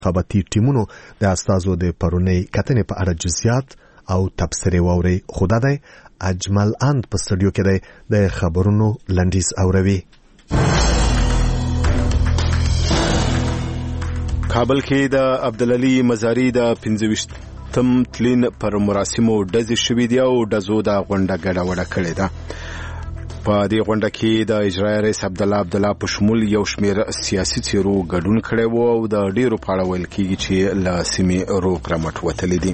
خبرتي ټیمونو د استازو د پرونی کتنې په اړه جزئیات او تبصرې واوري. خدا دی اجمل اند په سټډیو کې دی د خبرونو لنډیز اوروي. کابل کې د عبدالعلی مزاری د 25م تلین پر مراسمو ډزې شوې دي او ډزو د غونډه ګډوډه کړې ده. په دې غونډه کې د اجرایي رئیس عبدالله په شمول یو شمېر سیاسي څیرو ګډون کړی و او د ډیرو په اړه ویل کېږي چې له سیمې روغ رمټ وتلي دي.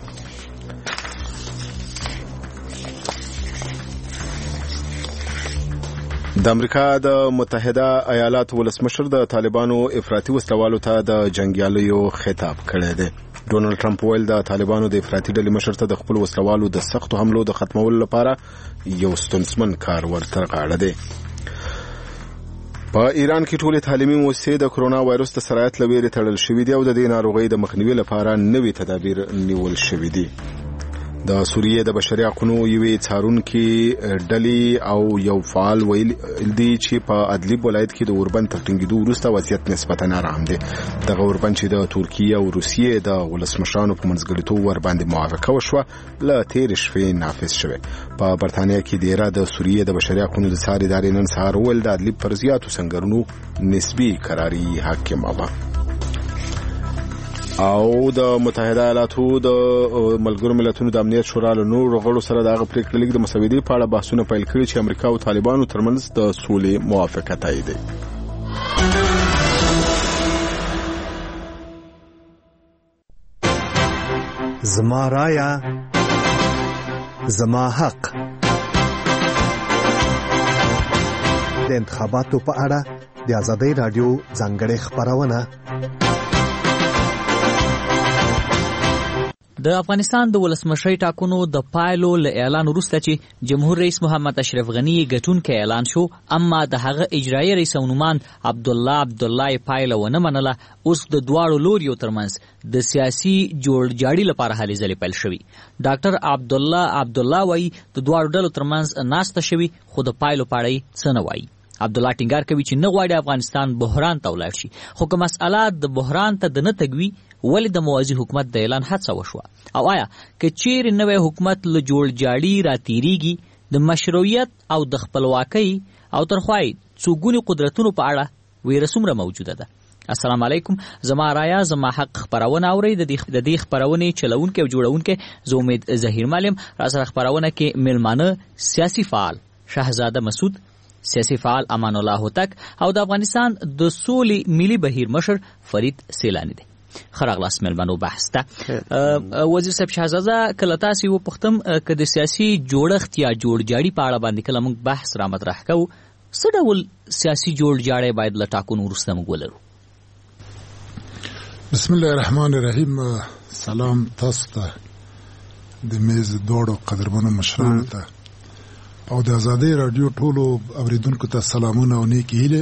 د امریکا د متحده ایالاتو ولسمشر د طالبانو افراطي وسلوالو ته د جنگیالیو خطاب کړی دی. ډونالد ټرمپ ویل د طالبانو د افراطي ډلې مشر ته د خپل وسلوالو د سختو حملو د ختمولو لپاره یو ستونزمن کار ورته غاړه دی. په ایران کې ټولې تعلیمي مؤسسې د کرونا وایرس د سرایت لویرې تړل شوې دي او د دې ناروغۍ د مخنیوي لپاره نوي تدابیر نیول شوي دي. د سوریې د بشري حقوقو یوې څارونکي ډلې او یو فعال ویل دي چې په ادلیب ولایت کې د اوربند تر ټینګېدو وروسته وضعیت نسبتاً آرام دی. دغه اوربند چې د ترکیې او روسیې د ولسمشرانو په منځګړیتوب ورباندې موافقه وشوه له تېرې شپې نافذ شوی. په برتانیا کې د ایران د سوریې د بشري حقوقو د څار ادارې نن سهار وویل د ادلیب پر زیاتو سنګرونو نسبي قراري حاکمه وه. او د متحده ایالاتو د ملګرو ملتونو د امنیت شورا له نورو غړو سره د هغه پریکړې لیک د مسودې په اړه بحثونه پیل کړي چې امریکا او طالبانو ترمنځ د سولې موافقه تاییدوي. زما رایا زما حق د انتخاباتو په اړه د آزادۍ رادیو ځانګړې خبرونه. د افغانستان د ولسمشرۍ ټاکنو د پایلو له اعلان وروسته چې جمهور رئیس محمد اشرف غني ګټونکی اعلان شو، اما د هغه اجرایي رئیس عنوان عبدالله پایله ونه منله. اوس د دواړو لوریو ترمنځ د سیاسي جوړجاړي لپاره هلې ځلې پیل شوي. ډاکټر عبدالله وایي د دواړو ډلو ترمنځ ناسته شوي، خو د پایلو په اړه یې څه نه وایي. عبدالله ټینګار کوي چې نه غواړي افغانستان بحران ته ولاړ شي، خو که مسئله د بحران ته د نه تګوي ولې د موازي حکومت د اعلان هڅه وشوه؟ او آیا که چیرې نوی حکومت له جوړجاړي راتېرېږي د مشروعیت او د خپلواکۍ او ترخوای څوګوني قدرتونو په اړه ویره څومره موجوده ده؟ السلام علیکم. زما رایا زما حق خبرونه اورئ. د دې خبرونې چلونکي او جوړونکي زه امید ظهیر مالم. را سره خبرونه کې میلمانه سیاسي فعال شهزاده مسعود، سیاسي فعال امان الله هوتک او د افغانستان د سولې ملي بهیر مشر فرید سیلانی دی. خراغلاس ملمنو بحث ته وزیر صاحب شهزاده کله تاسو وپختم که د سیاسي جوړښت یا جوړجاړي په اړه باندې کله موږ بحث را مطرح کوو، څه ډول سیاسي جوړجاړی باید له ټاکنو وروسته موږ ولرو؟ بسم الله الرحمن الرحیم. سلام تاسو ته د میز دوړو قدرمنو مشرانو ته او د آزادۍ رادیو ټولو اوریدونکو ته سلامونه او نیکې هیلې.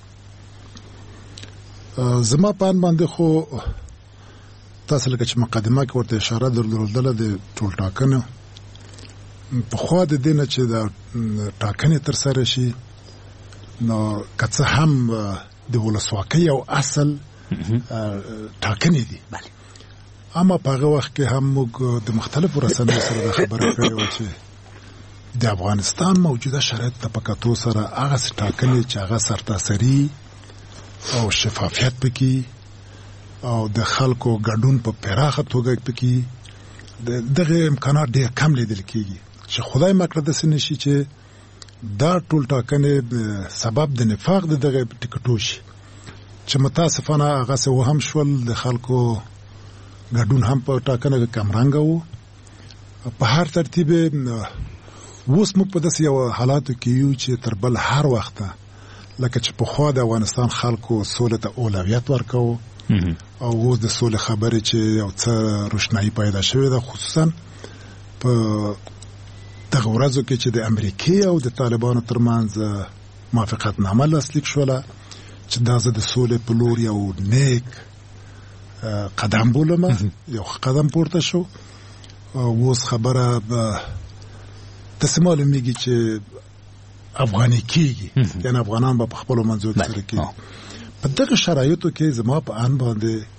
زما په اند باندې خو تاسو لکه چې مقدمه کې ورته اشاره درلودله د ټول ټاکنو په خوا د دې نه چې د ټاکنې ترسره شي، نو که څه هم د ولسواکۍ او اصل ټاکنې دي، اما په هغه وخت کې هم موږ د مختلفو رسنیو سره د خبرې کړې وه چې د افغانستان موجوده شرایط ته په کتو سره هغسې ټاکنې چې هغه سرتاسري او شفافیت پکې او د خلکو ګډون په پراخه توګه پکې دغه امکانات ډېر کم لیدل کېږي، چې خدای مکړه داسې نشي چې دا ټول ټاکنې سبب د نفاق د دغه ټکټو شي، چې متاسفانه هغسې وهم شول. د خلکو ګډون هم په ټاکنه کې کمرنګه و. په هر ترتیب اوس موږ په داسې یو حالاتو کې یو چې تر بل هر وخته لکه چې پخوا د افغانستان خلکو سولې ته اولویت ورکوو او اوس د سولې خبرې چې یو څه روښنایي پیدا شوې ده، خصوصا په دغه ورځو کې چې د امریکې او د طالبانو ترمنځ موافقتنامه لاسلیک شوله، چې دا زه د سولې په لور یو نیک قدم بولم، یو قدم پورته شو. اوس خبره داسې معلومیږي چې افغاني کېږي، یعنې افغانان به په خپلو منځو کې سره کېږي. په دغه شرایطو کې زما په اند باندې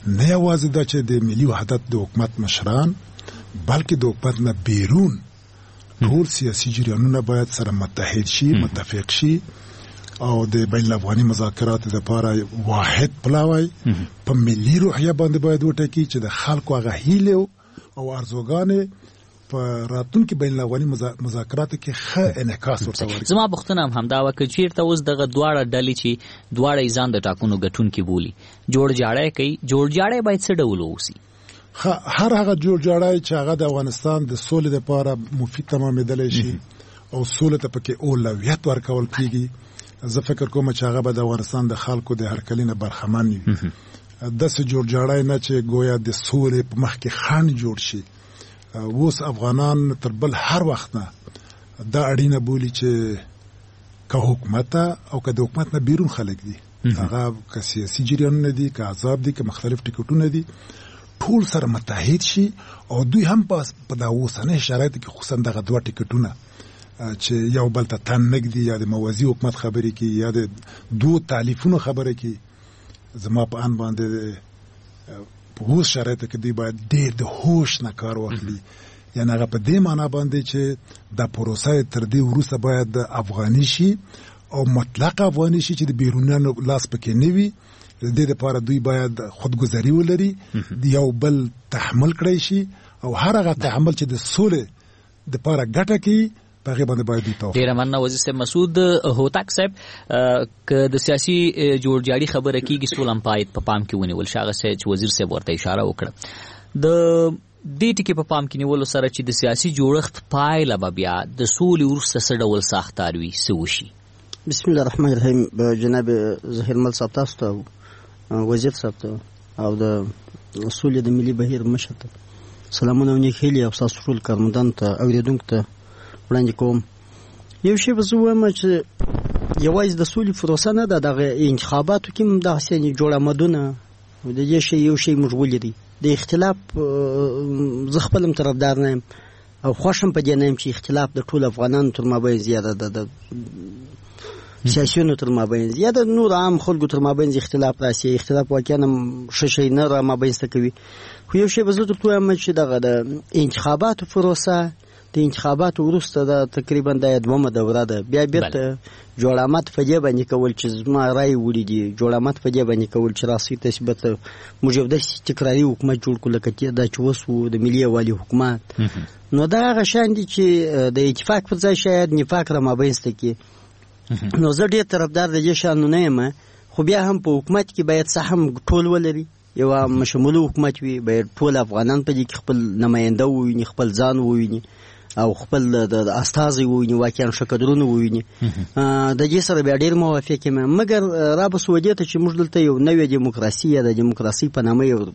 نه یوازې دا چې د ملي وحدت د حکومت مشران بلکې د حکومت نه بیرون ټول سیاسي جریانونه باید سره متحد شي، متفق شي او د بین الافغاني مذاکرات لپاره واحد پلاوی په ملي روحیه باندې باید وټاکي چې د خلکو هغه هیله او ارزوګانې په راتلونکي بین الافغاني مذاکراتو کې ښه انعکاس ورته ورکړي. زما پوښتنه هم همدا وه که چېرته اوس دغه دواړه ډلې چې دواړه یې ځان د ټاکنو ګټونکي بولي جوړجاړی کوي، جوړجاړی باید څه ډول واوسي؟ هر هغه جوړجاړی چې هغه د افغانستان د سولې لپاره مفید تمامېدلی شي او سولې ته پکې اولویت ورکول کېږي، زه فکر کوم چې هغه به د افغانستان د خلکو د هرکلي نه برخمن وي. داسې جوړجاړی نه چې ګویا د سولې په مخ کې خنډ جوړ شي. اوس افغانان تر بل هر وخت نه دا اړینه بولي چې که حکومت او که د حکومت نه بیرون خلک دي، هغه که سیاسي جریانونه دي، که احزاب دي، که مختلف ټکټونه دي، ټول سره متحد شي او دوی هم په دا اوسنۍ شرایطو کې خصوصا دغه دوه ټکټونه چې یو بل ته تن نږدي یا د موازي حکومت خبرې کوي یا د دوه تالیفونو خبرې کوي، زما په ان باندې په اوس شرایطو کې دوی باید ډېر د هوش نه کار واخلي. یعنې هغه په دې معنا باندې چې دا پروسه تر دې وروسته باید افغاني شي او مطلق افغاني شي چې د بیرونیانو لاس پکې نه وي. د دې لپاره دوی باید خودګذري ولري، د یو بل تحمل کړی شي او هر هغه تحمل چې د سولې لپاره ګټه کوي په هغې باندې باید دوی توافق. ډېره مننه وزیر صاحب. مسعود هوتک صاحب، که د سیاسي جوړجاړي خبره کېږي سوله هم باید په پام کې ونیول شي، هغه چې وزیر صاحب ورته اشاره وکړه. د دې ټکي په پام کې نیولو سره چې د سیاسي جوړښت پایله به بیا د سولې وروسته څه ډول ساختار وي، څه وشي؟ بسم الله الرحمن الرحیم. جناب ظهیرمل صاحب تاسو ته وزیر صاحب ته او د سولې د ملي بهیر مشر ته سلامونه او نیک هیلې او ستاسو ټول کارمندانو ته اورېدونکو ته وړاندې کوم. یو شی به زه وایم چې یوازې د سولې پروسه نه ده، دغه انتخاباتو کې هم داسې جوړ آمدونه د دې شی یو شی موږ ولیدی. د اختلاف زه خپل هم طرفدار نه یم او خوښ هم په دې نه یم چې اختلاف د ټولو افغانانو تر مابین زیاته ده، د سیاسیونو تر مابین زیاته، نور عام خلکو تر مابین اختلاف راسي. اختلاف واقعا هم ښه شی نه را مابینسته کوي. خو یو شی به زه درته وایم چې دغه د انتخاباتو پروسه د انتخاباتو وروسته د تقریبا د دومره دوره ده، بیا بیرته جوړامت په دې باندې کول چې زما رای وړي دي، جوړامت په دې باندې کول چې راسي تثبیت موږ یو داسې تکراري حکومت جوړ کړو لکه دا چې اوس و د ملي یووالي حکومت. نو دا هغه شیان دي چې د اتفاق پر ځای شاید نفاق را مابینسته کړي. نو زه ډېر طرفدار د دې شیانو نه یم، خو بیا هم په حکومت کې باید څه هم ټول ولري، یو مشموله حکومت وي، باید ټول افغانان په دې کې خپل نماینده وویني، خپل ځان وویني او خپل د استازي وویني، واقعا ښه کدرونه وویني. د دې سره بیا ډېر موافق یم. مګر رابسو دې ته چې موږ دلته یو نوې دیموکراسي یا د دیموکراسي په نامه یو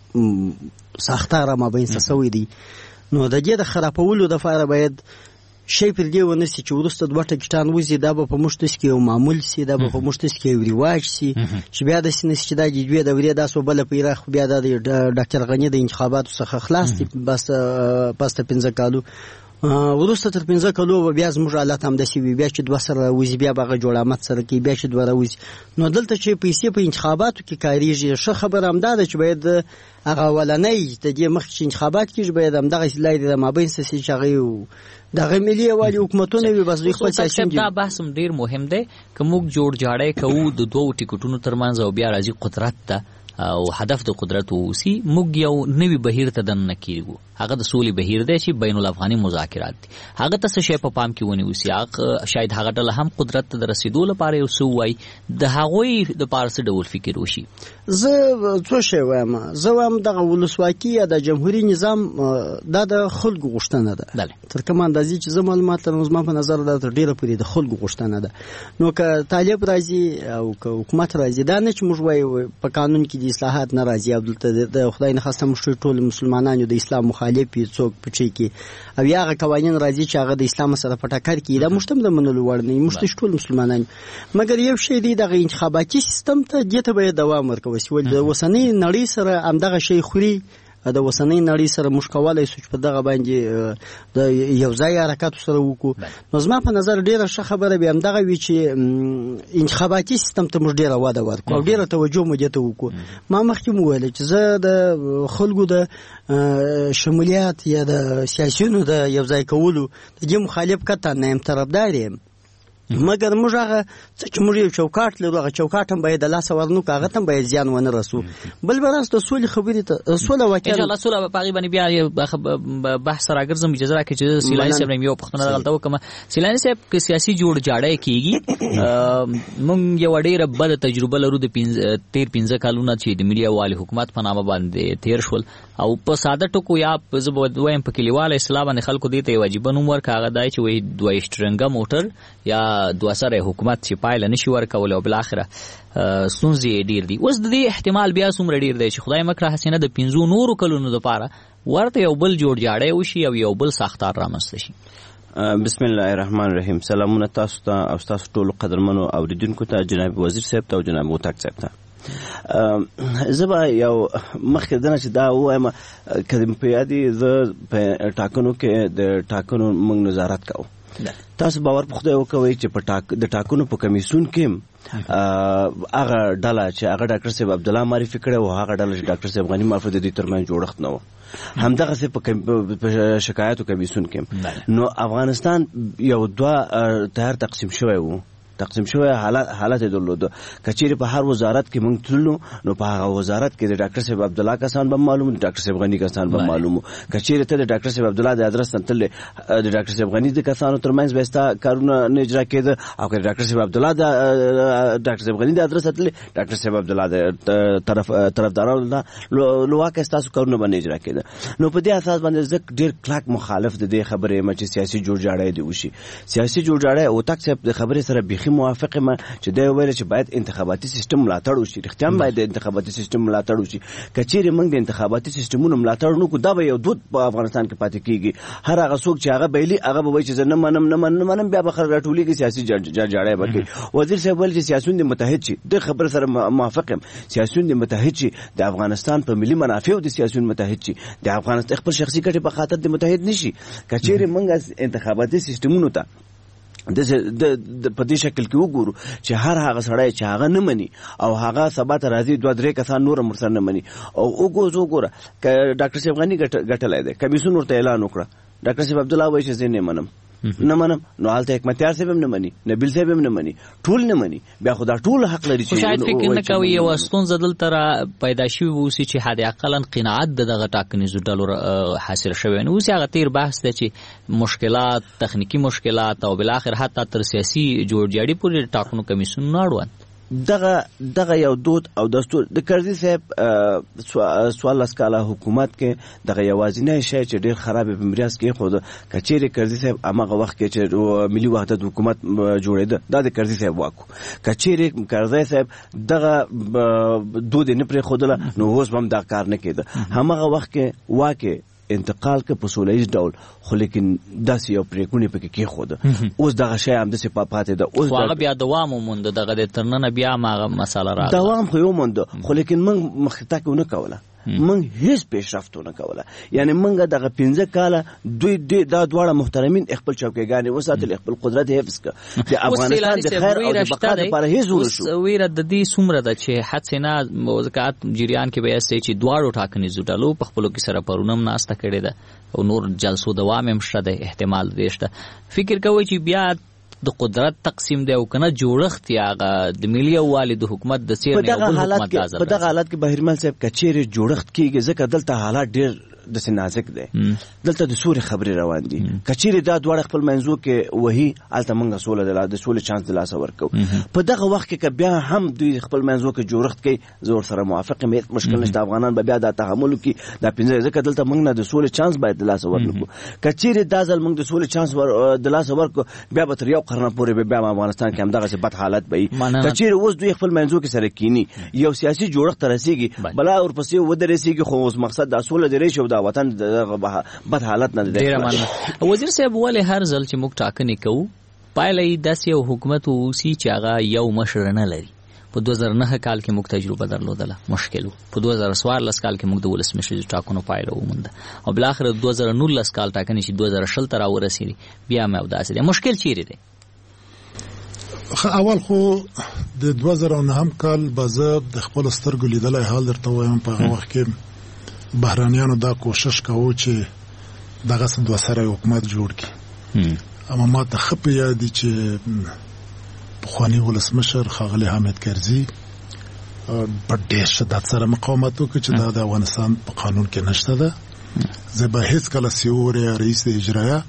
ساختار مابینسته سوی دی، نو د دې د خرابولو دپاره باید شی پر دې ونه سي چې وروسته دوه ټکټان وځي، دا به په موږ داسې کې یو معمول سي، دا به په موږ داسې کې یو رواج سي چې بیا داسې نه سي چې دا د دوې دورې دا سو بله پیراخ بیا دا د ډاکټر غني د انتخاباتو څخه خلاص دي بس د 15 کالو وروسته تر 15 کالو به بیا زموږ حالت همداسې وي، بیا چې دوه سره وځي بیا به هغه جوړامت سره کوي، بیا چې دوه راوځي. نو دلته چې پیسې په انتخاباتو کې کارېږي، ښه خبره همدا ده چې باید هغه اولنۍ د دې مخکې چې انتخابات کېږي باید همدغسې لارې د مابین څه سي چې هغه دغه ملي یووالي حکومتونه وي، بس دوی خپل سیاسي دي. دا بحث هم ډېر مهم دی که موږ جوړجاړی کوو د دوو ټکټونو ترمنځ او بیا راځي قدرت ته او هدف د قدرت واوسي، موږ یو نوي بهیر ته دننه کېږو، هغه د سولې بهیر دی چې بین الافغاني مذاکرات دي. هغه ته څه شی په پام کې ونیوسي، شاید هغه ډله هم قدرت ته د رسېدو لپاره یو څه ووایي، د هغوی دپاره څه ډول فکر وشي؟ زه څو شی وایم. زه وایم دغه ولسواکي یا د جمهوري نظام دا د خلکو غوښتنه ده، تر کومه اندازې چې زه معلومات لرم زما په نظر دا تر ډېره پورې د خلکو غوښتنه ده. نو که طالب راځي او که حکومت راځي، دا نه چې موږ وایو په قانون کې د اصلاحات نه راځي او دلته د خدای نخواسته موږ ټول مسلمانان یو د اسلام مخالف یو څوک پچې کې او یا هغه قوانین راځي چې هغه د اسلام سره په ټکر کې، دا موږ ته هم د منلو وړ نه، موږ ته ټول مسلمانان. مګر یو شی دی دغه انتخاباتي سیستم ته دې ته باید دوام ورکول شي، ولې د اوسنۍ نړۍ سره همدغه شی خوري د وسنۍ نړۍ سره موږ کولای شو چې په دغه باندې د یو ځای حرکت سره وکړو. نو زما په نظر ډیره ښه خبره به همدغه وي چې انتخاباتي سیستم ته موږ ډیره وده ورکړو او ډیره توجه مو دې ته وکړو. ما مخکې وویل چې زه د خلکو د شمولیت یا د سیاسیونو د یو ځای کولو د دې مخالف کته نه یم، طرفدار یم، مګر موږ هغه څه چې موږ یو چوکاټ لرو هغه چوکاټ هم باید د لاسه ورنو که هغه ته هم باید زیان ونه رسو. بل به راست د سولې خبرې ته سوله واقعا انشاءالله سوله به په هغې باندې بیا بحث راګرځم. اجازه راکړئ چې سیلاني صاحب نه یو پوښتنه دلته وکړم. سیلاني صاحب که سیاسي جوړجاړی کېږي، موږ یوه ډېره بده تجربه لرو د تېر 15 کالونه چې د ملي یووالي حکومت په نامه باندې تېر شول، او په ساده ټکو یا زه به وایم په کلیواله اصطلاح باندې خلکو دې ته یو عجیبه نوم ورکړه، هغه دا چې وایي دوه شټرنګه موټر یا دوه سره حکومت چې پایله نشي ورکولی او بالاخره ستونزې یې ډېر دي. اوس د دې احتمال بیا څومره ډېر دی چې خدای مکړه حسینه د 15 نورو کلونو دپاره ورته یو بل جوړجاړی وشي او یو بل ساختار رامنځته شي؟ بسم الله الرحمن الرحیم. سلامونه تاسو ته او تاسو ټولو قدرمنو اوریدونکو ته، جناب وزیر صاحب ته او جناب هوتک صاحب ته. زه به یو مخکې دنه چې دا ووایم که په یادي زه په ټاکنو کې د ټاکنو موږ نظارت کوو. تاسو باور په خدای وکوئ چې په د ټاکنو په کمیسیون کې هغه ډله چې هغه ډاکټر صاحب عبدالله معرفي کړی و، هغه ډله چې ډاکټر صاحب غني معرفي د دې ترمنځ جوړښت نه و، همدغسې په شکایاتو کمیسیون کې. نو افغانستان یو دوه تیار تقسیم شوی حالت درلوده. کچېرې په هر وزارت کې موږ تللو نو په هغه وزارت کې د ډاکټر صاحب عبدالله کسان به معلوم، د ډاکټر صاحب غني کسان به معلوم. کچېرې ته د ډاکټر صاحب عبدالله د ادرس نه تللې، د ډاکټر صاحب غني د کسانو ترمنځ به ستا کارونه نه اجرا کېده، او که د ډاکټر صاحب عبدالله د ډاکټر صاحب غني د ادرس نه تللې، ډاکټر صاحب عبدالله د طرفدارانو لواکه ستاسو کارونه به نه اجرا کېده. نو په دې اساس باندې زه ډېر کلک مخالف د دې خبرې یم چې سیاسي جوړجاړی دې وشي. سیاسي جوړجاړی هوتک صاحب د خبرې سره بیخي موافق یم چې دا ویل چې باید انتخاباتي سیستم ملاتړ وشي. رښتیا باید د انتخاباتي سیستم ملاتړ وشي. کچېرې موږ د انتخاباتي سیستمونو ملاتړ نکړو دا به یو دود په افغانستان کې پاتې کیږي. هر هغه څوک چې هغه بیلي هغه به وایي چې زه نه منم بیا به خلک راټولېږي سیاسي جوړجاړی به کوي. وزیر صاحب ویل چې سیاسیون دې متحد شي. د خبرې سره موافق یم. سیاسیون دې متحد شي، د افغانستان په ملي منافعو د سیاسیون متحد شي، د افغانستان خپل شخصي ګټې په خاطر دې متحد نشي. کچېرې موږ انتخاباتي سیستمونو ته د په دې شکل کې وګورو چې هر هغه سړی چې هغه نه مني او هغه سبا ته راځي 2-3 کسان نور هم ورسره نه مني او وګوره که ډاکټر صاحب غني ګټلی دی، کمیسیون ورته اعلان وکړه، ډاکټر صاحب عبدالله وایي چې زه نه منم، نو هلته حکمتیار صاحب هم نه مني، نبیل صاحب هم نه مني، ټول نه مني. بیا خو دا ټول حق لري چې شاید فکر نه کوي یوه ستونزه دلته را پیدا شوي واوسي چې حد اقلا قناعت د دغه ټاکنیزو ډلو حاصل شوی نه اوسي. هغه تیر بحث دی چې مشکلات، تخنیکي مشکلات او بالاخر حتی تر سیاسي جوړجاړي پورې ټاکنو کمیسیون نه اړوند. دغه یو دود او دستور د کرزي صاحب 14 کاله حکومت کې دغه یوازینی شی چې ډیر خراب په مریاض کې خو کچېرې کرزي صاحب هغه وخت کې چې ملي وحدت حکومت جوړېده دا د کرزي صاحب واکو. کچېرې کرزي صاحب دغه دود نه پرې خودله نو اوس هم دا کار نه کېده. هغه وخت کې واکه انتقال که په سوله ایز ډول، خو لیکن داسې یو پرېکونې پکې کېښوده. اوس دغه شی همداسې پاتې ده. اوس هغه بیا دوام ومونده، دغه د تر ننه بیا هم هغه مسله راغله. دوام خو یې ومونده، خو لیکن موږ مخکې تګ ونه کوله، موږ هیڅ پیشرفت ونه کوله. یعنی موږ دغه 15 کاله دا دواړه محترمین خپل چوکیګانې وساتل، خپل قدرت حفظ کړ. د افغانستان د خیر او د بقا لپاره هیڅ ونه شو. ویره د دې څومره ده چې حدس نه وزکات جریان کې به یې چې دواړو ټاکنیزو ډلو په خپلو کې سره پرونه هم ناسته کړې ده او نور جلسو دوام هم شته، احتمال دې شته. فکر کوئ چې بیا د قدرت تقسیم دی او کنه جوړښت یا د ملي یووالي د حکومت د څیر نه یو حکومت تازه. په دغه حالت کې بهرمل صاحب کچېرې جوړښت کېږي ځکه دلته حالات ډېر داسې نازک دی. دلته د سولې خبرې روان دي. کچېرې دا دواړه خپل منځو کې وهي هلته موږ د سولې چانس د لاسه ورکوو. په دغه وخت کې که بیا هم دوی خپل منځو کې جوړښت کوي زه ورسره موافق یم، هېڅ مشکل نشته. افغانان به بیا دا تحمل وکړي دا 15 ځکه دلته موږ نه د سولې چانس باید د لاسه ورنکړو. کچېرې دا ځل موږ د سولې چانس د لاسه ورکړو بیا به تر یو قرنه پورې به بیا افغانستان کې همدغسې بد حالت به وي. کچېرې اوس دوی خپل منځو کې سره کینی یو سیاسي جوړښت ته رسېږي بلا ورپسې ودرېږي، خو اوس مقصد دا سوله دې راشي او دا وطن بد حالت نه دی. وزیر صاحب ولې هر ځل چې موږ ټاکنې کوو پایله یې داسې یو حکومت واوسي چې هغه یو مشر نه لري، په 2009 کال کې موږ تجربه درلودله مشکل په 2014 کال کې موږ د ولسمشر ټاکنو پایله ومونده او بل اخر 2019 کال ټاکنې چې 2020 ته راورسېدي بیا مې اوداسې دی مشکل چیرې دی اول خو د 2009 کال بازه د خپل سترګو لیدلای حال درته وایم په هغه وخت کې بهرانیانو دا کوشش کاوه چې دغه دوه سره حکومت جوړ کړي اما ما ته خپه یادي چې پخوانی ولسمشر ښاغلی حامد کرزي په ډېر شدت سره مقاومت وکړ چې دا د افغانستان په قانون کې نشته ده زه به هیڅکله سیوري رئیس اجرایه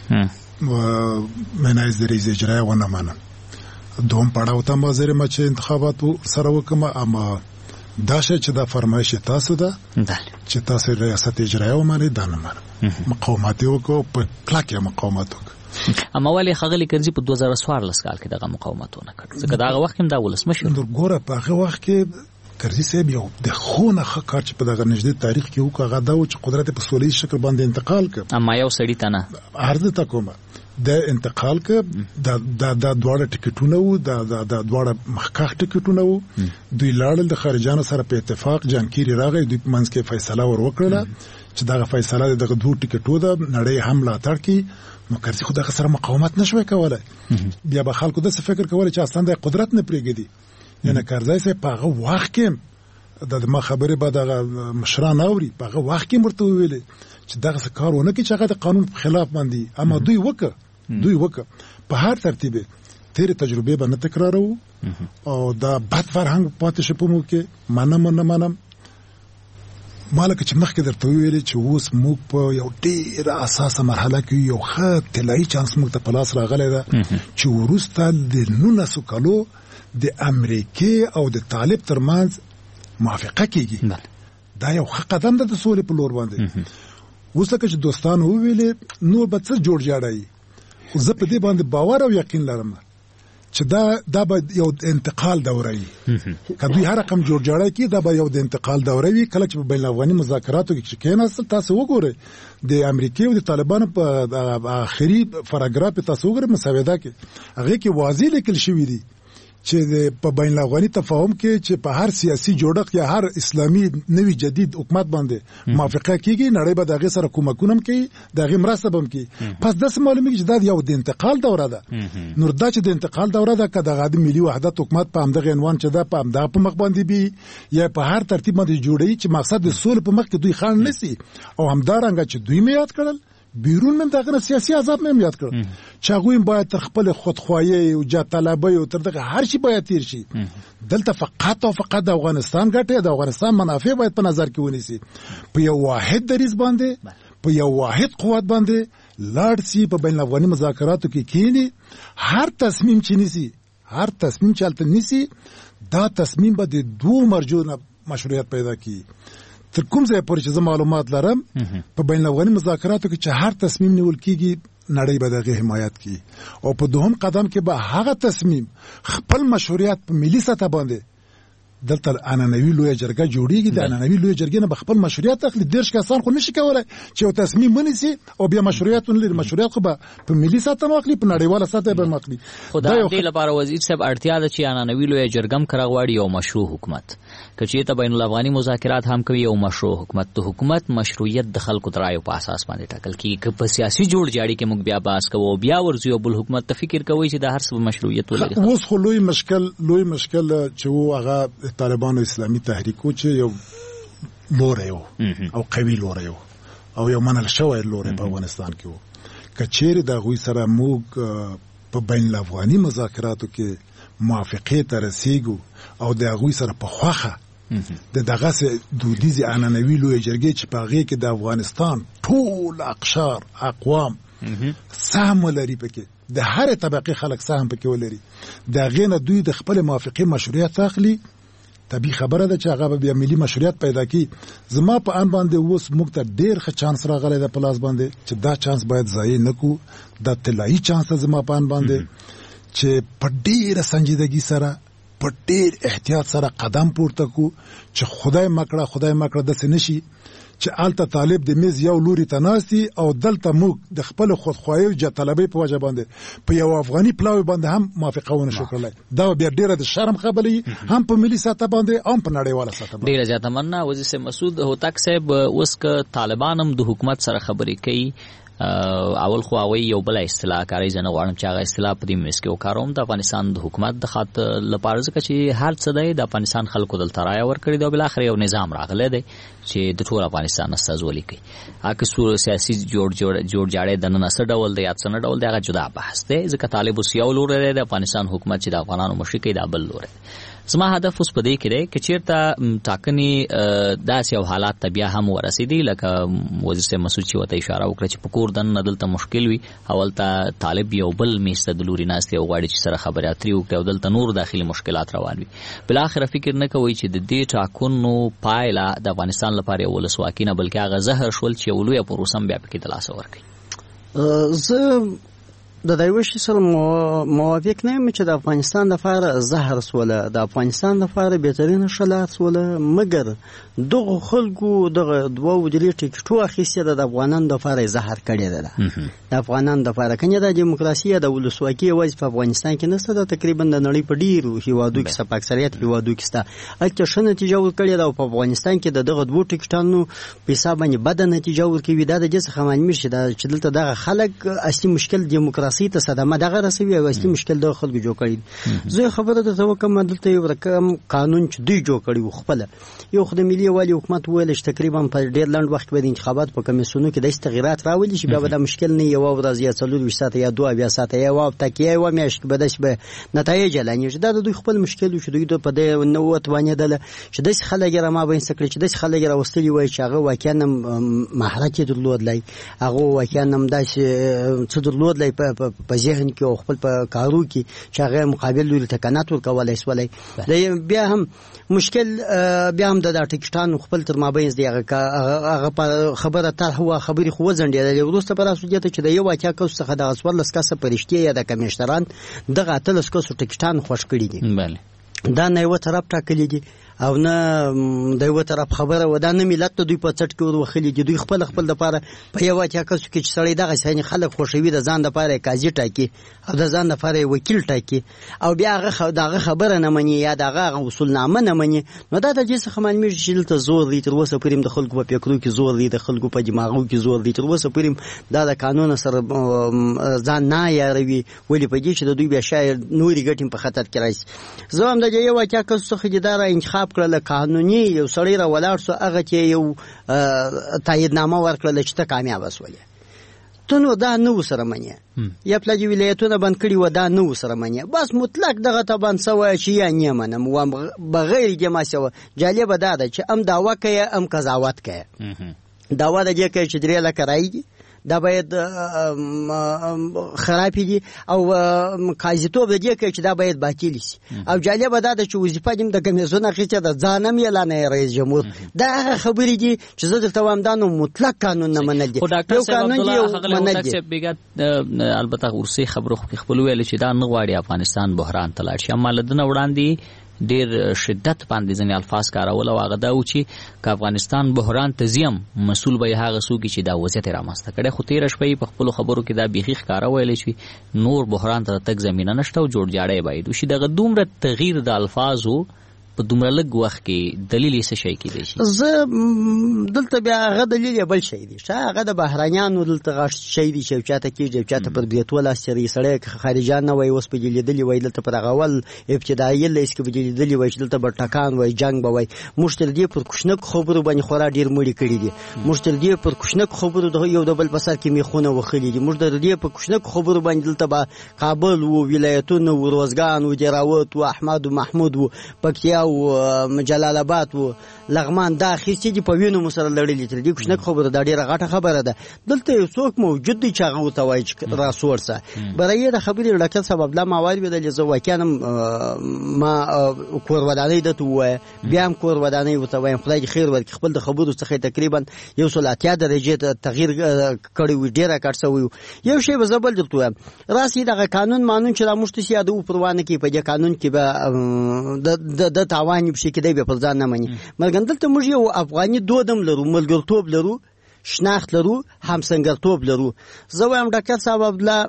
منایز د رئیس اجرایه ونه منم دوم پړاو ته مازره ما چې انتخاباتو سره وکم اما دا شی چې دا فرمایش تاسو ده چې تاسو ریاست اجرایه ومنئ دا نه منم مقاومت وکړو په کلکه مقاومت وکړو اما ولې ښاغلی کرزي په 2014 کال کې دغه مقاومت ونه کړ ځکه دغه وخت هم دا ولسمشر ګوره په هغه وخت کې کرزي صاحب یو د خونه کار چې په دغه نږدې تاریخ کې وکړ هغه دا چې قدرت په سولې شکل باندې انتقال کړ اما یو سړی ته نه عرض تا کومه د انتقال ک د دواړه ټیکټونه وو د دواړه مخکخ ټیکټونه وو دوی لاړل د خارجانو سره په اتفاق جانکيري راغی دوی منځ کې فیصله ور وکړه چې دغه فیصله دغه دوه ټیکټو د نړۍ حمله تر کې نو کرزي خو دغه سره مقاومت نشوي کولای بیا به خلکو د څه فکر کولای چې اصلا د قدرت نه پریږدي یعنی کرزي سه په هغه وخت کې د ما خبره به د مشران اوري په هغه وخت کې مرته ویلې چې دغه کارونه کې چې هغه د قانون خلاف باندې اما دوی وکړه په هر ترتیب تیر تجربه به نه تکرارو او دا بد فرهنګ پاتې شپمو کې منم مالک چې مخکې درته ویلې چې اوس موږ په یو ډېر اساسه مرحله کې یو ښه طلایي چانس موږ ته پلاس راغلی ده چې وروسته د 19 کالو د امریکای او د طالب ترمنځ موافقه کیږي دا یو ښه قدم ده د سولې په لور باندې اوس لکه چې دوستانو ویلې نور به څه جوړ جاړي زه په دې باندې باور او یقین لرم چې دا به یو انتقال دوره وي کله هر رقم جوړ جاړی کی دا به یو د انتقال دوره وي کله چې بین الافغاني مذاکراتو کې کېناست تاسو وګورئ د امریکای او د طالبانو په اخري پاراګراف تاسو وګورئ مسوده کې هغه کې واضح لیکل شوی دی چې په بین الافغاني تفاهم کې چې په هر سیاسي جوړښت یا هر اسلامي نوي جدید حکومت باندې موافقه کیږي نړۍ به دغه سره کومکونه کوي دغه مرسته به کوي پس د معلومه چې دا یو د انتقال دوره ده نور دا چې د انتقال دوره ده کله د ملي وحدت حکومت په همدغه عنوان چې دا په همدغه په مخ باندې بي یا په هر ترتیب باندې جوړي چې مقصد د سولې په مخ کې دوی خان نسی او همدارنګه چې دوی میاد کړل بیرون من دغه سیاسي عذاب مې یاد کړ چې هغه باید تر خپل خودخواهی او جا طلبي او تر دغه هر شي باید تیر شي دلته فقط د افغانستان ګټه د افغانستان منافع باید په نظر کې ونیسي په یو واحد دریز باندې په یو واحد قوت باندې لاړ سي په بین الافغاني مذاکراتو کې کینی هر تصمیم چالت نیسی دا تصمیم به د دوه مرجو مشروعیت پیدا کړي تر کوم ځای پورې چې معلومات لرم په بین الافغاني مذاکراتو کې چې هر تصمیم نیول کیږي نړۍ به دغه حمایت کوي او په دوهم قدم کې به هغه تصمیم خپل مشروعیت په ملي سطح باندې دلته انانوي لوی جرګه جوړیږي د انانوي لوی جرګې نه خپل مشروعیت اخلي ډېر کسان خو نشي کولای چې یو تصمیم ونیسي او بیا مشروعیت ولري مشروعیت خو به په ملي سطح مخلي په نړیواله سطح به مخلي خدای دې لپاره وزیر صاحب اړتیا ده چې انانوي لوی جرګم کراغواړي یو مشروع حکومت کچې ته بین الافغاني مذاکرات هم کوي یو مشروع حکومت د حکومت مشروعیت د خلکو ترایو په اساس باندې ټاکل کیږي په سیاسي جوړ جاړي کې موږ بیا باس کوو بیا ورځو بل حکومت ته فکر کوي چې د هر څه مشروعیت ولري اوس خو لوی مشکل چې هغه طالبانو اسلامي تحریکو چې یو لوري او قوي لوري او یو منل شوی لوري په افغانستان کې وو کچېره د غوي سره موږ په بین الافغاني مذاکراتو کې موافقه ته رسیدو او د غوي سره په خوخه دغه دودیزي انانوي لوی جرګې چې په هغه کې د افغانستان ټول اقشار اقوام سهم لري پکې د هر طبقه خلک سهم پکې ولري د غینه دوی د خپل موافقه مشروعیت اخلي طبي خبره ده چې هغه بیا ملي مشروعیت پیدا کی زما په ان باندې اوس موږ ته ډېر ښه چانس راغلی د پلاس باندې چې دا چانس باید ضایع نکو د طلایي چانس زما په ان باندې چې په ډېر سنجیدګي سره په ډېر احتیاط سره قدم پورته کو چې خدای مکړه داسې نشي چې آلته طالب د میز یو لوري ته ناستي او دلته موږ د خپل خودخواهي او جطلبۍ په وجه باندې په یو افغاني پلاوي باندې هم موافقه ونه شو کړلی. دا بیا ډېره د شرم خبرې هم په ملي سطح باندې هم په نړیواله سطح باندې. ډېره زیاته مننه وزیر صاحب. مسعود هوتک صاحب، اوس که طالبان هم د حکومت سره خبرې کوي، اول خو هغوی یو بله اصطلاح کاروي، زه نه غواړم چې هغه اصطلاح په دې میز کې وکاروم، د افغانستان د حکومت د خاطر لپاره، ځکه چې هر څه دی د افغانستان خلکو دلته رایه ورکړې ده او بالاخره یو نظام راغلی دی چې د ټول افغانستان استازولي کوي. هغه سیاسي جوړجاړی دننه څه ډول دی یا څه نه ډول دی هغه جدا بحث دی، ځکه طالب اوس یو لوری دی، د افغانستان حکومت چې د افغانانو مشري کوي دا بل لوری دی. زما هدف اوس په دې کې دی که چېرته ټاکنې داسې یو حالات ته بیا هم ورسېدي لکه وزیر صاحب مسعود چې ورته اشاره وکړه چې په کور دننه دلته مشکل وي، اولته طالب یو بل میز ته د لوري ناست دی او غواړي چې سره خبرې اترې وکړي او دلته نور داخلي مشکلات روان وي، بالاخره فکر نه کوئ چې د دې ټاکنو پایله د افغانستان لپاره یو ولسواکي نه بلکې هغه زهر شول چې یو لویه پروسه هم بیا پکې د لاسه ورکوي؟ زه د دې وشي سره موافق نه یم چې د افغانستان لپاره زهر سوله، د افغانستان لپاره بهترینه شلات سوله، مګر دغه خلکو دغه دوه درې ټیکټو اخیسته د افغانانو لپاره زهر کړی ده. د افغانانو لپاره کنه د دیموکراسي د ولسواکي وځ په افغانستان کې نشته، د تقریبا د نړۍ په ډیرو هیوادو کې په اکثریت هیوادو کې سته اته ښه نتیجه ورکړې ده او په افغانستان کې د دغه دوه ټیکټانو په حساب باندې بد نتیجه ورکوي. دا د جس خمانمیر شي دا چې دلته دغه خلک اصلي مشکل دیموکراسي ته صدمه دغه رسوي او اصلي مشکل د خلکو جوړ کړي. زه خبره درته وکم دلته یو رقم قانون چې دوی جوړ کړي خپل یو خدای ملي والی حکومت ویل چې تقریبا په ډیر لنډ وخت کې د انتخابات په کمیسیونو کې د تغیرات راولي چې بیا د مشکل نه یو ورځ یا څلور ساعت یا دوه بیا ساعت یا واو تکیه و میاشت کې بدش به نتایج لانیږي. دا د دوی خپل مشکل چې دوی په دې نو وتوانې دل چې د خلک را ما به سکري چې د خلک را وستلی وای چې هغه واکانه مهارت درلودلای، هغه واکانه داس څه درلودلای په ذهن کې او خپل په کارو کې چې هغه مقابل لري تکنات ورکولای سولای. بیا هم مشکل بیا هم د ټیکټانو خپل تر مابین دی هغه خبره تر هوا خبري خو ځنډیدل وروسته پر اساس چې د یو واقعیا کوس څخه د غسور لسکاسه پرشتي یا د کمیشنران دغه اتلس کوس ټیکټان خوش کړی دي. بله دا نه یو طرف ټاکلی دي او نه د یو طرف خبره و دا نه ملت دوی په چټ کې وروخلي دي. دوی خپل د لپاره په یو واقعیا کوس کې چې سړی دغه ځای خلک خوشوي د ځان د لپاره قاضي ټاکي او د ځان د لپاره وکیل ټاکي او بیا هغه خبره نه مني یا دغه اصول نامه نه مني. نو دا د جس خمان مې شیل ته زور دی تر اوسه پریم د خلکو په فکرو کې زور دی، د خلکو په دماغو کې زور دی، تر اوسه پریم دا د قانون سره ځان نه یاروي ولې په دې چې د دوی بیا شاید نوري ګټم په خطر کې راځي. زه هم د یو واقعیا کوس څخه جدار انتخاب کړل قانوني یو سړی را ولاړ سو هغه چې یو تاییدنامه ورکړل چې ته کامیاب وسولې ته نو دا نو سره منی یا پلاجی ولایتونه بند کړي و دا نو سره منی بس مطلق دغه ته بند سوای چې یا نه منم و بغیر جما سو جالب دا ده چې ام داوا کوي ام قضاوت کوي. داوا د دې کې چې درې لکه راځي دا باید خرابې دي او قاضیتوب د دې کې چې دا باید باطل شي. او جالب دا ده چې وظیفه دې د کمیسیون اخیسته د ځانم اعلان رئیس جمهور دا خبرې دي چې زه درته وایم دا نو مطلق قانون نه منل دي. یو قانون دی منل دي. البته ورسي خبرو خپل ویل چې دا نه غواړي افغانستان بحران ته لاړ شي، اما لدنه وړاندې ډیر شدت باندې ځنې الفاظ کارول او هغه دا و چې افغانستان بحران تزیم مسؤل به هغه څوک چې دا وضعیت رامنځته کړي. خو تیر شپې په خپل خبرو کې دا بیخي ښکارا ویل شي نور بحران ته تک زمينه نشته او جوړ جاړی باید وشي. دغه دومره تغییر د الفاظو په دومره لږ وخت کې دلیل یې څه شي کېدای شي؟ زه دلته بیا هغه دلیل بل شي دي هغه د بهرانيانو دلته غش شي دي چې چاته کېږي چاته پر بیتول اسري سړی خارجان نه وای اوس په لیدلی وای دلته پر غول ابتدایي لیس کې په لیدلی وای دلته بر ټکان وای جنگ بوي مشتل دی پر کوشنک خبرو باندې خورا ډیر مړی کړی دي. مشتل دی پر کوشنک خبرو د یو د بل په سر کې میخونه وخلی دي. مشتل دی پر کوشنک خبرو باندې دلته با کابل او ولایتونه او روزګان او جراوت او احمد او محمود او پکتیا او جلال آباد او لغمان دا خېستې دي په وینو مسره لړلې تل دي کوښنه خبره دا ډیره غټه خبره ده دلته یو څوک موجود دی چې هغه وتوای چې را سورسه برای د خبرې ډاکټر صاحب لا موارد بدل زه واکانم ما کور ودانې د توه بیا هم کور ودانې وتوای خدای خیر ورکړي خپل د خبرو څخه تقریبا 180 درجه تغییر کړی وي ډیره کټ سوی یو شی به زبل درته راسي دغه قانون چې د مشتسي یادو پروانه کې په قانون کې به د تاوان بشي کې دی په ځان نه مني مرګندلته موږ یو افغاني دودم لرو ملګرتوب لرو شناخت لرو همسنګرتوب لرو زه وایم ډاکټر صاحب عبدالله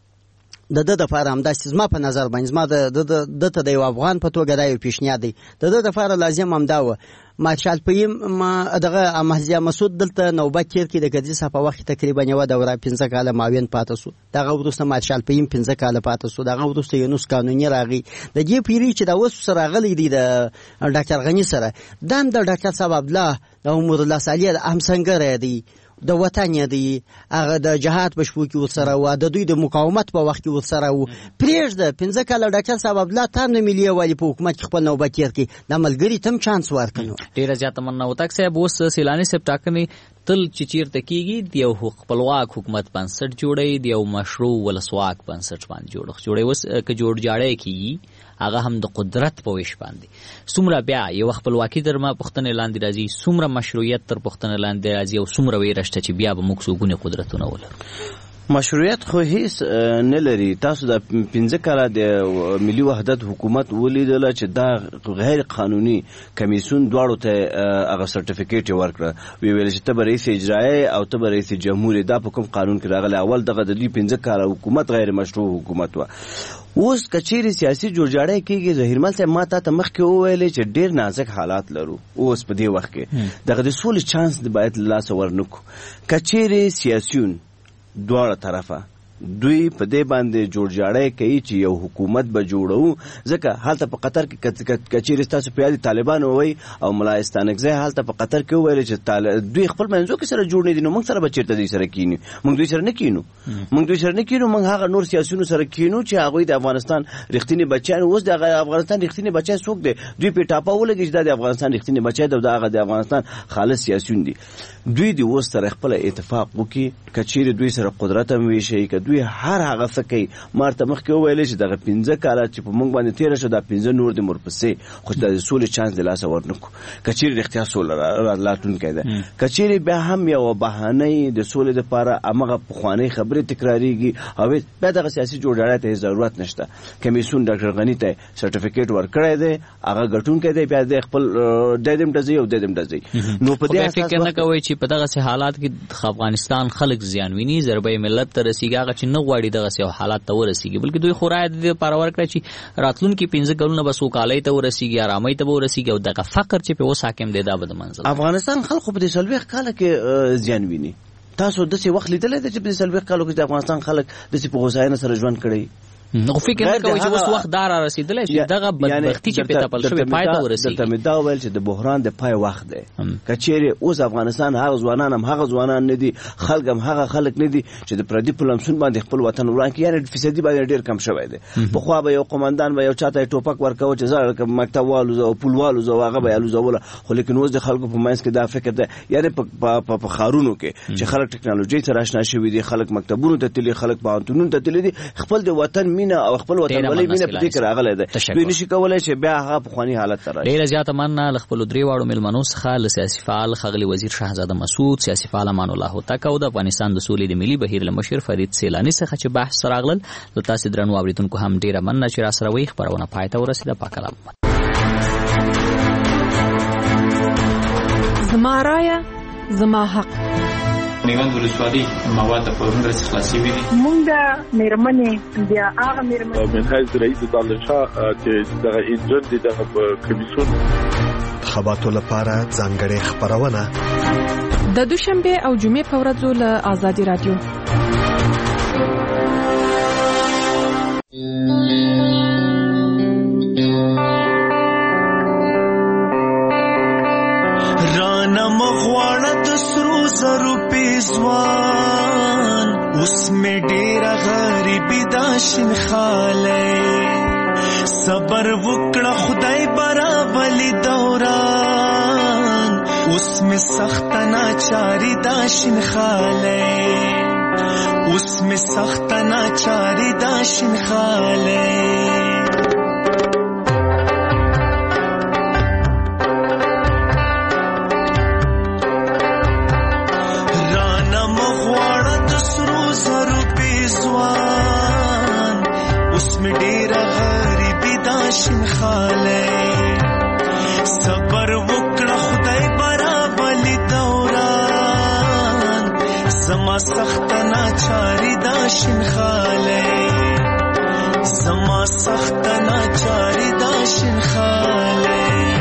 د لپاره هم داسې زما په نظر باندې زما د ته د یو افغان په توګه دا یو پیشنهاد دی د لپاره لازم هم دا و مارشال پیم ما دغه محزیا مسعود دلته نوبت تیر کې د ګرځي صفه وخت تقریبا یو دوره 15 کاله ماوین پاتې سو دغه ورسته مارشال پیم 15 کاله پاتې سو دغه ورسته یونس قانوني راغی د دې پیری چې دا وس سره غلې دي د ډاکټر غنی سره دام د ډاکټر صاحب عبدالله د عمر الله صالح هم څنګه دی د وطن دی هغه د جهاد بشپو کې وسره و د دوی د مقاومت په وخت کې وسره و پریږده 15 کاله ډاکټر صاحب عبدالله تام ملي والی په حکومت کې خپل نوبت تیر کې د ملګری تم چانس ورکړو ډیره زیاته مننه وتاک صاحب اوس سیلانی صاحب ټاکنې تل چې چیرته کیږي د یو خپلواک حکومت بنسټ جوړي د یو مشروع ولسواک بنسټ باندې جوړي اوس که جوړ جاړی کیږي هغه هم د قدرت په ویش باندې څومره بیا یو خپلواکي در ما پښتنه لاندې راځي څومره مشروعیت تر پښتنه لاندې راځي او څومره ویرشته چې بیا به موږ څوګونه قدرتونه ولرو مشروعیت خو هیڅ نه لري تاسو د 15 کاله د ملي وحدت حکومت ولیدل چې دا غیر قانوني کمیسیون دواړو ته هغه سرټیفیکیټ ورکړه ویل چې ته رئیس اجرایی او ته رئیس جمهوریت دا په کوم قانون کې راغلی اول دغه د 15 کاله حکومت غیر مشروع حکومت و اوس کچېری سیاسي جوړجاړی کېږي ظهیرمل صاحب ما ته مخکې وویل چې ډېر نازک حالات لرو اوس په دې وخت کې دغه د سولې چانس د باید لاس ورنکو کچېری سیاسيون دواړه طرفه دوی په دې باندې جوړجاړی کوي چې یو حکومت به جوړو ځکه حالت په قطر کې کچېری تاسو په یاد طالبان وای او ملایستانګزه حالت په قطر کې ویل چې دوی خپل منځو کې سره جوړ نه دي نو موږ سره به چیرته دي سره کینی موږ دوی سره نه کینو موږ هغه نور سیاسيونو سره کینو چې هغه د افغانستان رښتینی بچیان اوس د افغانستان رښتینی بچی څوک دي دوی په ټاپه ولګي چې د افغانستان رښتینی بچی د هغه د افغانستان خالص سیاسيون دي دوی دی اوس سره خپل اتفاق وکي کچېری دوی سره قدرت هم ویشي ک دوی هر هغه څه کوي مارته مخکې ویل چې دغه 15 کاله چې په موږ باندې تیر شو دا 15 نور د مرپسې خو د سولې چانس د لاس ورنکو کچېری اختیار سول راتلون کېده کچېری به هم یو بهانه د سولې لپاره امغه پخوانی خبره تکراریږي او به دغه سیاسي جوړجاړی ته ضرورت نشته کمیسیون ډاکټر غنی ته سرټیفیکیټ ورکړی دی هغه غټون کېده بیا د خپل ددم دزي او ددم دزي نو په دې فکر نه کوي چې په دغه حالات کې افغانستان خلک زیان ویني ضربې ملت ته رسیږي هغه چې نه غواړي دغه سیو حالات ته ورسیږي بلکې دوی خورای د پرور کړی چې راتلونکي 15 کلونه به سوکالۍ ته ورسیږي آرامۍ ته ورسیږي او دغه فقر چې په اوس حاکم دی دا به د منځل افغانستان خلکو په دې سلويخ کاله کې زیان ویني تاسو د څه وخت لیدل چې په دې سلويخ کالو کې د افغانستان خلک د څه په غوساینه سره ژوند کړي نو فکر نه کوي چې اوس وخت دار رسیدلی چې دغه بدبختی چې په تپل شوی پای ته ورسیږي دلته مې دا ویل چې د بحران د پای وخت دی کچېری اوس افغانستان هغه ځوانان هم هغه ځوانان نه دي خلک هم هغه خلک نه دي چې د پردي پلمسون باندې خپل وطن وران کې یعنی فیصدي باندې ډیر کم شوی دی په خو به یو قومندان به یو چاته ټوپک ورکاو چې زړه مکتب والو او پولوالو زو هغه به الو زول خو لیکن اوس د خلکو په منځ کې دا فکر دی یعنی په خارونو کې چې خلک ټکنالوژي سره آشنا شوي دي خلک مکتبونو ته تللي خلک پوهنتونونو ته تللي دي خپل د وطن مینه او خپل وطن ولې مینه په دې کې راغله ده دوی نشي کولای چې بیا هغه په خواني حالت ته راشي ډیره زیاته مننه خپل درې واړو ملمنو څخه سیاسي فعال خغلی وزیر شاهزاده مسعود سیاسي فعال امان الله هوتک او د افغانستان د سولې د ملي بهیر لمشر فرید سیلانی څخه چې بحث راغلل د تاسو درنو اوریدونکو هم ډیره مننه چې را سره وي خبرونه پای ته ورسیده پاکلام زما رایه زما حق میوند ولسوالۍ مواد په ورنګ سره خلاصي وي مونږ مېرمنې بیا هغه مېرمنې منهاج رئیس الله شاه چې دغه انجن دي دغه کمیسیون خبراتو لپاره ځانګړې خبرونه د دوشنبه او جمعې په ورځو له آزادي رادیو ځوان اوس مې ډېره غریبي دا شین خاله صبر وکړه خدای برابلی دوران اوس می سخت ناچاری دا شین خاله اوس می سخت ناچاری دا شین خاله شین خاله صبر وکړه خدای برابلی دوران زما سخت ناچاری دا شین خاله زما سخت ناچاری دا شین خاله